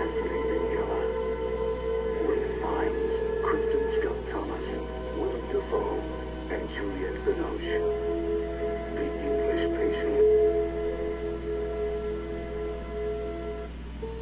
fascinating killer. Ray Fiennes, Kristen Scott Thomas, Willem Dafoe, and Juliette Binoche. The English